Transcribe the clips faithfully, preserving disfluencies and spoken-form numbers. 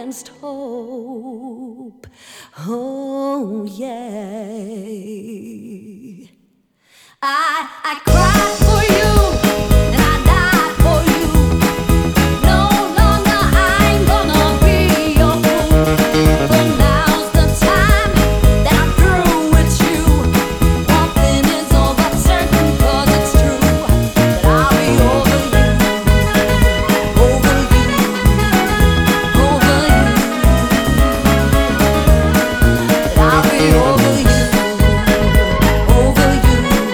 against hope. Oh yeah. I I cried for you and I died for you. No longer I'm gonna be your fool. But now's the time that I'm through with you. One thing is all but certain, 'cause it's true that I'll be over you, over you, over you. That I'll be over you, over you.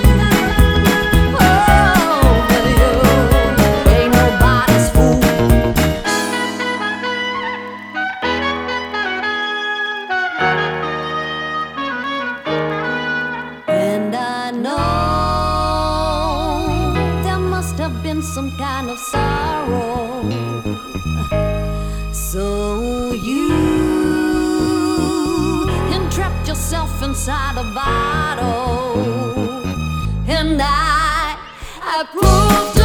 Been some kind of sorrow, so you entrapped yourself inside a bottle, and I, I proved.